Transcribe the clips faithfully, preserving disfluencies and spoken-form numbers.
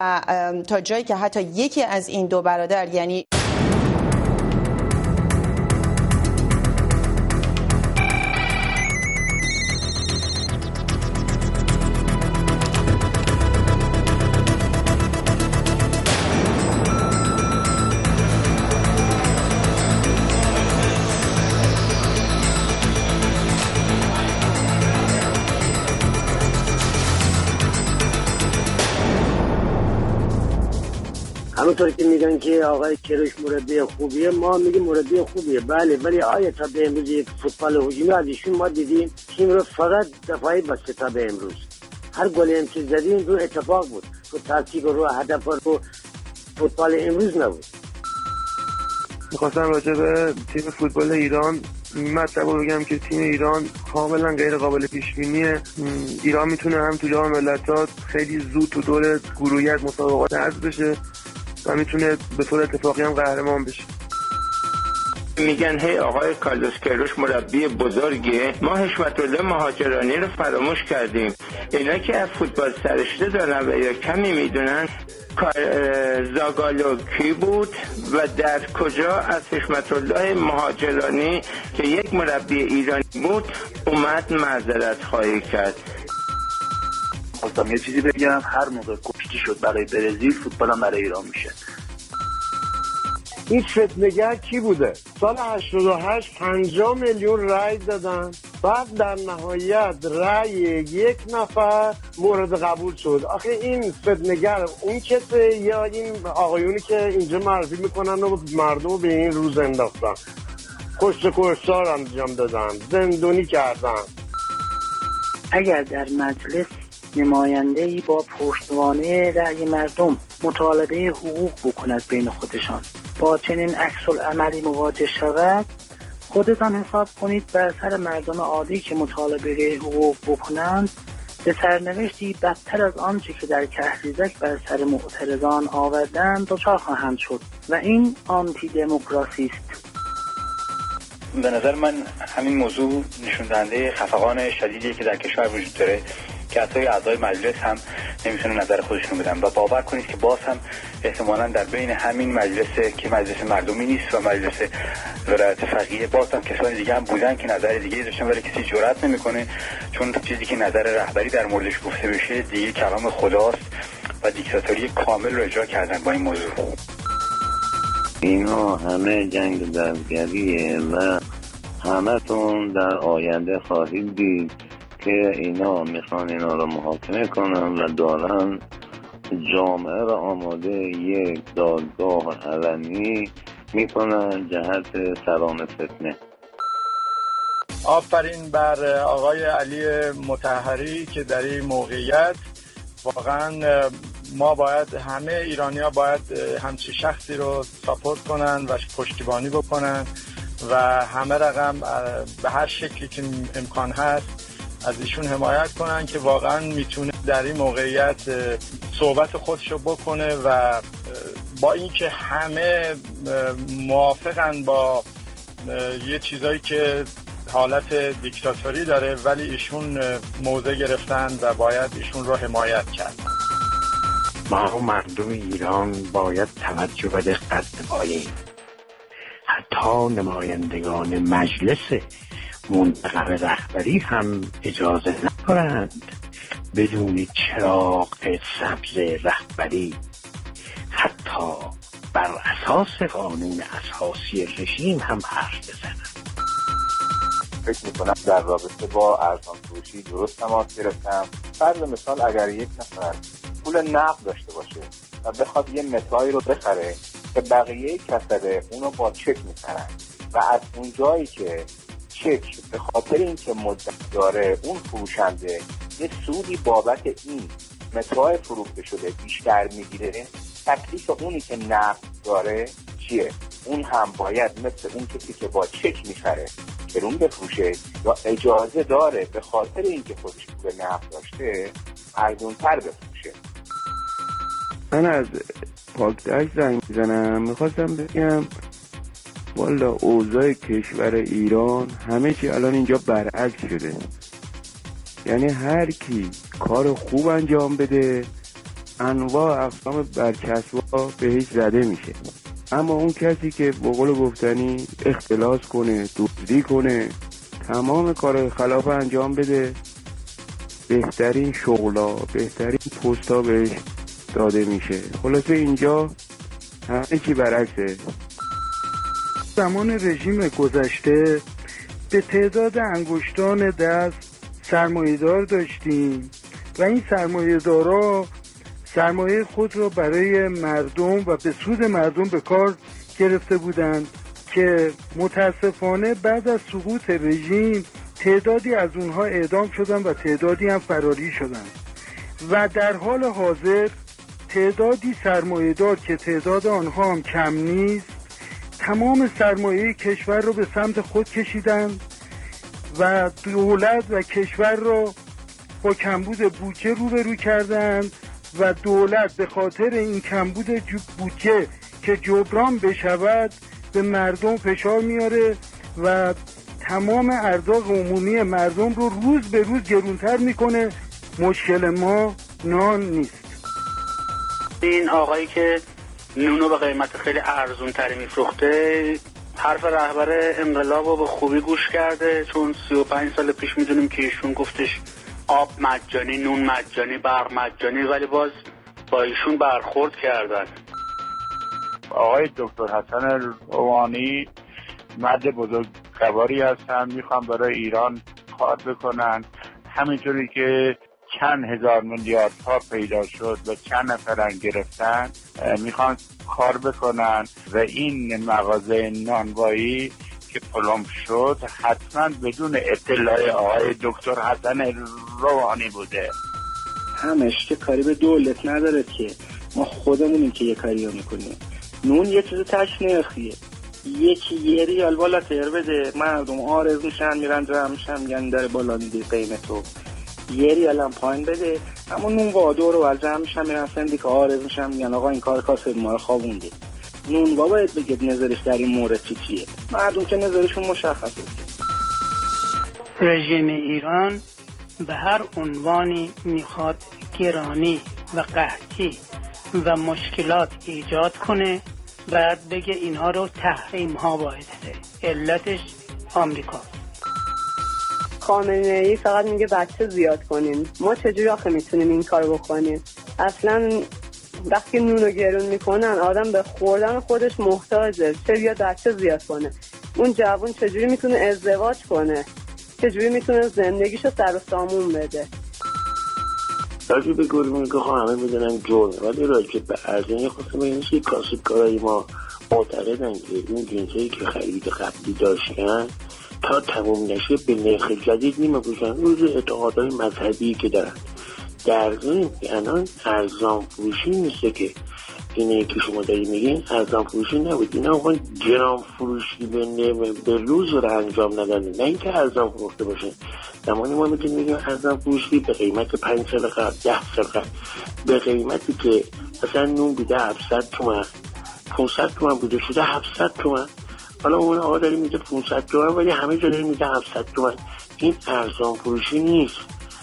تا جایی که حتی یکی از این دو برادر یعنی همونطور که میگن که آقای کیروش مربی خوبیه، ما میگیم مربی خوبیه بله، ولی آیا تا به امروز یک فوتبال هجومی از ایشون ما دیدیم؟ تیم رو فقط دفاعی بسته تا به امروز. هر گلی هم که زدیم رو اتفاق بود، تو تاکتیک رو هدف رو فوتبال امروز نبود. میخواستم راجع به تیم فوتبال ایران مطلب رو بگم که تیم ایران کاملا غیر قابل پیش بینیه. ایران میتونه هم تو جام ملت‌ها خیلی زود تو دور گروهیت مسابقات حذف بشه و میتونه به طور اتفاقی هم قهرمان بشه. میگن هی آقای کارلوس کیروش مربی بزرگیه، ما حشمت الله مهاجرانی رو فراموش کردیم. اینا که از فوتبال سرشته دارن و یا کمی میدونن زاگالو کی بود و در کجا از حشمت الله مهاجرانی که یک مربی ایرانی بود اومد معذرت خواهی کرد. خواستم یه چیزی بگم، هر موقع کشتی شد برای برزیل، فوتبال هم برای ایران میشه. این فتنه‌گر کی بوده؟ سال هشتاد و هشت پنجاه میلیون رای دادن، بعد در نهایت رای یک نفر مورد قبول شد. آخه این فتنه‌گر اون کسه یا این آقایونی که اینجا معرفی میکنن و مردم به این روز انداختن؟ کشت کشتار انجام دادن، زندونی کردن. اگر در مجلس نماینده‌ای با پشتوانه رأی مردم مطالبه حقوق بکند بین خودشان، با چنین عکس العملی مواجه شود، خودتان حساب کنید بر سر مردم عادی که مطالبه حقوق بکنند به سرنوشتی بدتر از آنچه که در کهریزک بر سر معترضان آوردند دچار خواهند شد و این آنتی دموکراسی است. به نظر من همین موضوع نشون دهنده خفقان شدیدی که در کشور وجود داره که حتی اعضای مجلس هم نمیتونن نظر خودشون بدن و باور کنید که باز هم احتمالاً در بین همین مجلس که مجلس مردمی نیست و مجلس ولایت فقیه باز هم کسانی دیگه هم بودن که نظر دیگه داشتن ولی کسی جرئت نمیکنه، چون چیزی که نظر رهبری در موردش گفته بشه دیگه کلام خداست و دیکتاتوری کامل رو اجرا کردن با این موضوع. اینا همه جنگ دستگریه و همتون در آینده خواهید دید که اینا میخوان اینا رو محاکمه کنن و دارن جامعه را آماده یک دادگاه علنی میکنن جهت سلام فتنه. آفرین بر آقای علی مطهری که در این موقعیت واقعا ما باید همه ایرانی‌ها باید همچین شخصی رو ساپورت کنن و پشتیبانی بکنن و همه رقم به هر شکلی که امکان هست از ایشون حمایت کنن که واقعا میتونه در این موقعیت صحبت خودشو بکنه و با اینکه همه موافقن با یه چیزایی که حالت دیکتاتوری داره ولی ایشون موضع گرفتن و باید ایشون رو حمایت کرد. ما مردم ایران باید توجه و دقت نماییم. حتی نمایندگان مجلس منتخب رهبری هم اجازه ندارند بدون چراغ سبز رهبری حتی بر اساس قانون اساسی رژیم هم حرف بزنند. فکر میکنم در رابطه با ارزان فروشی درست تماس گرفتم. فرض مثال اگر یک نفر پول نقد داشته باشه و بخواد یه متایی رو بخره که بقیه کسره اونو با چک میخرن و از اون جایی که چک به خاطر اینکه مدت داره اون فروشنده یه سودی بابت این متای فروخته شده بیشتر میگیره، تکلیف اونی که نقد داره چیه؟ اون هم باید مثل اون کسی که با چک میخره گرون بفروشه یا اجازه داره به خاطر اینکه خودش پول نقد داشته ارزون‌تر بفروشه. من از پاکتک زنگ میزنم، میخواستم بگم والا اوضاع کشور ایران همه چی الان اینجا برعکس شده. یعنی هر کی کار خوب انجام بده انواع اقسام برچسب‌ها بهش زده میشه، اما اون کسی که به قول گفتنی اختلاس کنه، دزدی کنه، تمام کار خلاف انجام بده، بهترین شغلا، بهترین پستا بهش داده میشه. خلاصه اینجا همه چی برعکسه. زمان رژیم گذشته به تعداد انگشتان دست سرمایه‌دار داشتیم و این سرمایه‌دارا سرمایه خود را برای مردم و به سود مردم به کار گرفته بودند که متاسفانه بعد از سقوط رژیم تعدادی از اونها اعدام شدند و تعدادی هم فراری شدند و در حال حاضر تعدادی سرمایه‌دار که تعداد آنها هم کم نیست تمام سرمایه کشور رو به سمت خود کشیدند و دولت و کشور رو با کمبود بودجه روبرو کردند و دولت به خاطر این کمبود بودجه که جبران بشود به مردم فشار میاره و تمام ارزاق عمومی مردم رو روز به روز گرونتر میکنه. مشکل ما نان نیست. این آقایی که نونو به قیمت خیلی ارزون تری میفروخته حرف رهبر انقلاب رو به خوبی گوش کرده، چون سی و پنج سال پیش میدونیم که ایشون گفتش آب مجانی، نون مجانی، برق مجانی، ولی باز با ایشون برخورد کردن. آقای دکتر حسن روحانی مرد بزرگواری هستن، میخوان برای ایران کار بکنن، همینطوری که چند هزار میلیارد ها پیدا شد و چند نفرن گرفتن، میخوان کار بکنن و این مغازه نانوایی که پلم شد حتما بدون اطلاع آقای دکتر حسن روحانی بوده. همش که کاری به دولت نداره که ما خودمونیم که یه کاری رو میکنیم. نون یه چیز تشنیخیه، یکی یه ریال بالاتر بده مردم آرز میشن میرن جمع میشن میگن در بالا میدی قیمتو، یه ریال هم پایین بده اما نون وادو رو از جمع میشن میرن سندیکا آرز میشن میگن آقا این کار کاسب ما رو خوابونده. نون با باید بگید نظرش در این مورد چی چیه، مردم که نظرشون مشخصه. رژیم ایران به هر عنوانی میخواد گرانی و قحطی و مشکلات ایجاد کنه بعد بگه اینها رو تحریم ها باید ده. علتش آمریکا. خامنه‌ای فقط میگه بچه زیاد کنین. ما چجوری آخه میتونیم این کارو بکنیم؟ اصلا وقتی نونو گرون میکنن آدم به خوردن خودش محتاجه، چه بیا بچه زیاد کنه؟ اون جوان چجوری میتونه ازدواج کنه؟ چجوری میتونه زندگیشو سر و سامون بده؟ راجع به گرون که همه میدونن جرمه، ولی راجع به ارزنی خواستم بگم که کاسبکارای ما معتقدن که این جنسایی که خرید قبلی داشتن تا تموم نشه به نرخ جدید نمی‌فروشن، روز اعتقادهای مذهبی که دارن. در ضمن الان ارزان فروشی نیسته که اینه که شما دارید میگین، ارزان فروشی نبود، اینا اون گرام فروشی به نرخ به روز رو انجام ندادن، نه اینکه ارزان فروخته باشه. زمانی ما میتونیم بگیم ارزان فروشی به قیمت پنج سال قبل، ده سال قبل، به قیمتی که مثلا نون بوده هفتصد تومن، پانصد تومن بوده شده هفتصد تومن، حالا اون آقا داره میده پانصد تومن ولی همه جا داره میده هفتصد تومن. این ارزان فروشی نیست.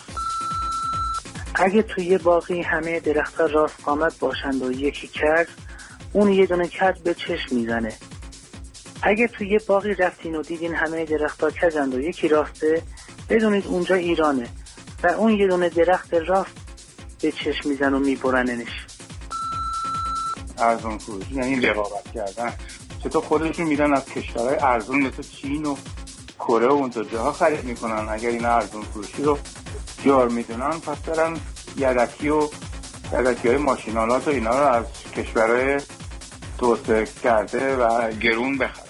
اگه توی یه باقی همه درخت‌ها راست قامت باشند و یکی کج، اون یه دونه کج به چشم میزنه. اگه توی یه باقی رفتین و دیدین همه درخت‌ها کجند و یکی راسته، بدونید اونجا ایرانه و اون یه دونه درخت راست به چشم میزن و میبرننش. ارزان فروشی یعنی رقابت کردن. چطور خودشون میرن از کشورهای ارزان مثل چین و کره و اون جاها خرید میکنن؟ اگر این ارزان فروشی رو جار میدونن پس برن یدکی و یدکی های ماشینالات و اینا رو از کشورهای توسعه کرده و گرون بخرن.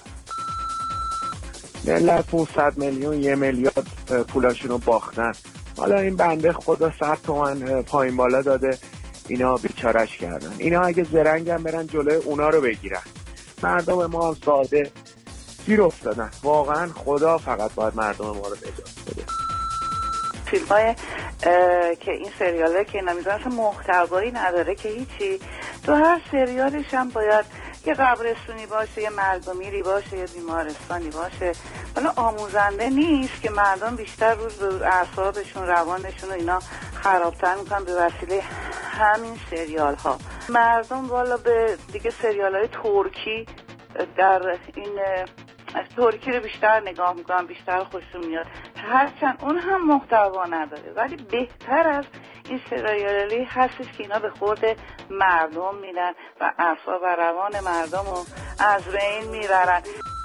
ملت پانصد میلیون یه میلیارد پولاشون رو باختن، حالا این بنده خدا صد تومن پایین بالا داده اینا بیچارش کردن. اینا اگه زرنگ هم برن جلوی اونا رو بگیرن. مردم ما هم ساده گیر افتادن. واقعا خدا فقط باید مردم ما رو نجات بده. فیلم های که این سریاله که نمیدونم اصلا محتوایی نداره که هیچی، تو هر سریالش هم باید یه قبرستونی باشه، یه مرگومیری باشه، یه بیمارستانی باشه. حالا آموزنده نیست که مردم بیشتر روز به روز اعصابشون، روانشون و اینا خرابتر میکنن به وسیله همین سریال ها. مردم والا به دیگه سریال های ترکی در این ترکی رو بیشتر نگاه میکنن، بیشتر خوششون میاد، هرچند اون هم محتوا نداره، ولی بهتر از این سریالی هستش که اینا به خورد مردم میدن و اعصاب و روان مردم رو از بین میبرن.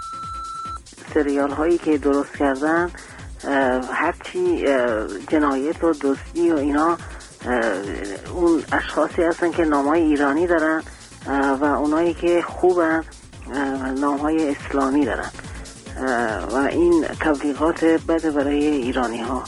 سریال هایی که درست کردن هرچی جنایت و دزدی و اینا اون اشخاصی هستن که نامهای ایرانی دارن و اونایی که خوبن نامهای اسلامی دارن و این تبلیغات بده برای ایرانی ها.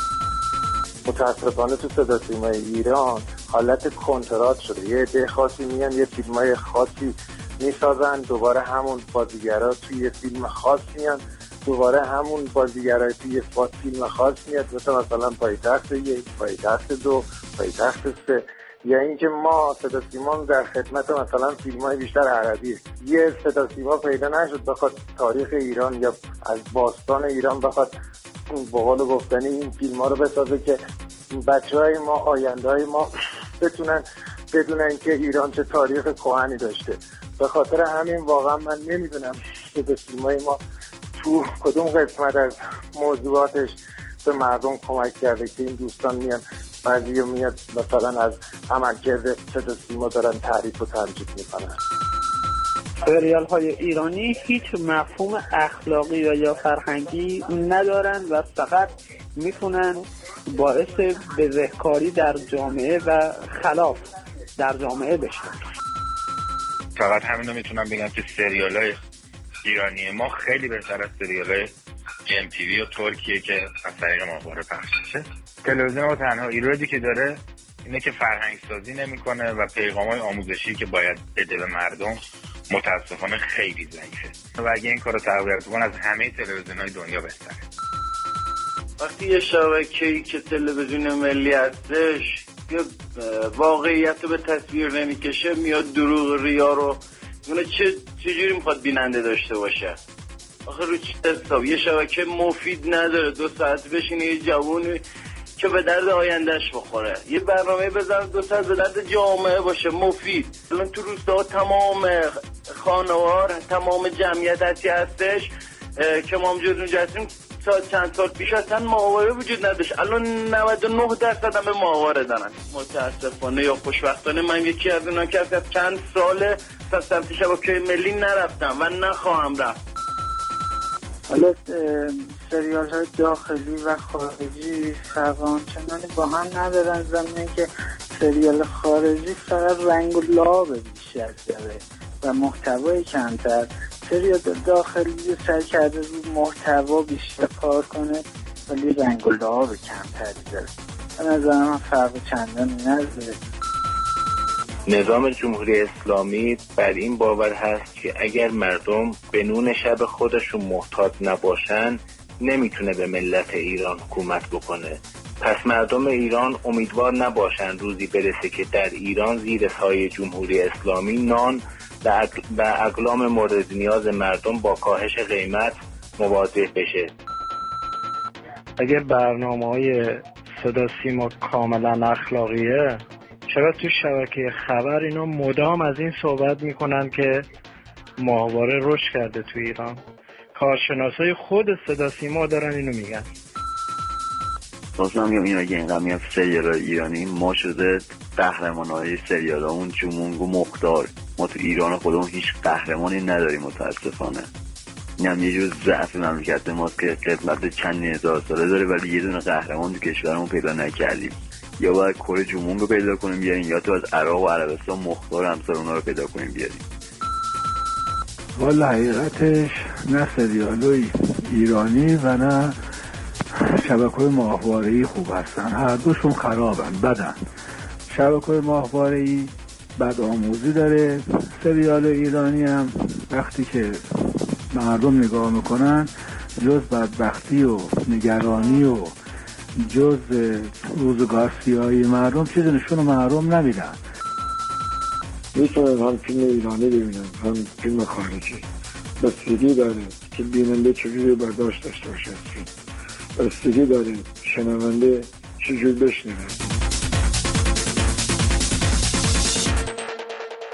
متاسفانه تو صدا سیمای ایران حالت کنترات شده. یه عده خاصی میان یه فیلمای خاصی میسازن، دوباره همون بازیگرا توی یه فیلم خاص میان، دوباره همون بازیگرای توی یه فیلم خاص میاد، مثلا مثلا پایتخت یک، پایتخت دو، پایتخت سه. یا اینکه ما صدا سیما در خدمت مثلا فیلم‌های بیشتر عربی، یه صدا سیما پیدا نشد بخواد تاریخ ایران یا از باستان ایران بخواد به قول گفتنی این فیلم‌ها رو بسازه که بچه‌های ما، آینده‌های ما بتونن بدونن که ایران چه تاریخ کهنی داشته. به خاطر همین واقعا من نمیدونم صدا سیمای ما تو کدوم قسمت از موضوعاتش به مردم کمک کرده که این دوستان میان بعضی میاد مثلا از عملکرد صدا سیما دارن تعریف و تمجید میکنن. سریال های ایرانی هیچ مفهوم اخلاقی و یا فرهنگی ندارن و فقط میتونن باعث بزهکاری در جامعه و خلاف در جامعه بشن. فقط همین رو میتونم بگم که سریال های ایرانی ما خیلی بهتر از سریال های ام تی وی و ترکیه که از طریق ماهواره پخش میشه. تلویزیون ما تنها ایرادی که داره اینه که فرهنگ سازی نمیکنه و پیغام‌های آموزشی که باید بده به مردم متاسفانه خیلی ضعیفه و اگه این کارو تقویت کنه از همه تلویزیون‌های دنیا بهتره. وقتی یه شبکه‌ای که تلویزیون ملی هستش یه واقعیت رو به تصویر نمیکشه، میاد دروغ ریا رو اونه چه چجوری میخواد بیننده داشته باشه؟ آخه رو چه حساب؟ یه شبکه مفید نداره دو ساعت بشینه یه جوونی که به درد آیندهش بخوره، یه برنامه بذاره دو ساعت به درد جامعه باشه مفید. الان تو روستا تمام خانوار تمام جمعیت هستی هستش که ما هم جز اونجا هستیم. سال چند سال پیش اصلا ماهواره وجود نداشت، الان نود و نه درصد هم به ماهواره دارن. متاسفانه یا خوشبختانه من یکی از اونا که از چند ساله سمت شبکه ملی نرفتم و نخواهم رفت. حالا سریال های داخلی و خارجی فرق آنچنانی با هم ندارن، زمینه که سریال خارجی فقط رنگ و لعاب بیشتر داره و محتوای کمتر. سریال داخلی سعی کرده رو محتوا بیشتر کار کنه ولی رنگ و لعاب کمتری داره. به نظر من فرق چندانی نداره. نظام جمهوری اسلامی بر این باور هست که اگر مردم به نون شب خودشون محتاط نباشن نمیتونه به ملت ایران حکومت بکنه. پس مردم ایران امیدوار نباشن روزی برسه که در ایران زیر سایه جمهوری اسلامی نان و اقلام مورد نیاز مردم با کاهش قیمت مواجه بشه. اگر برنامه‌های صدا سیما کاملا اخلاقیه، چرا تو شبکه خبر اینا مدام از این صحبت میکنن که ماهواره رشد کرده تو ایران؟ کارشناسای خود صدا سیما دارن اینو میگن. واسه میگم اینا که اینقدر میگم سریال ایرانی ما شده قهرمانای سریال ها اون جمونگ و مقدار. ما تو ایران خودمون هیچ قهرمانی نداریم متاسفانه. این هم یه جور ضعف مملکت ماست که قدمت چند هزار ساله داره ولی یه دونه قهرمان تو کشورمون پیدا نکردیم. یا باید کره جمونگ رو پیدا کنیم بیاریم یا تو از عراق و عربستان مختار همسر اونا رو پیدا کنیم بیاریم. والا حقیقتش نه سریالوی ایرانی و نه شبکه‌های ماهواره‌ای خوب هستن، هر دوشون خرابن، بدن. شبکه‌های ماهواره‌ای بد آموزی داره، سریال ایرانی هم وقتی که مردم نگاه میکنن جز بدبختی و نگرانی و جز روزگار سیاهی مردم چیزی نشون مردم نمیدن. میتونن هم فیلم ایرانی ببینن هم فیلم خارجی، بستگی داره که بیننده چجوری برداشت داشته باشه، بستگی داره شنونده چجوری بشنوه.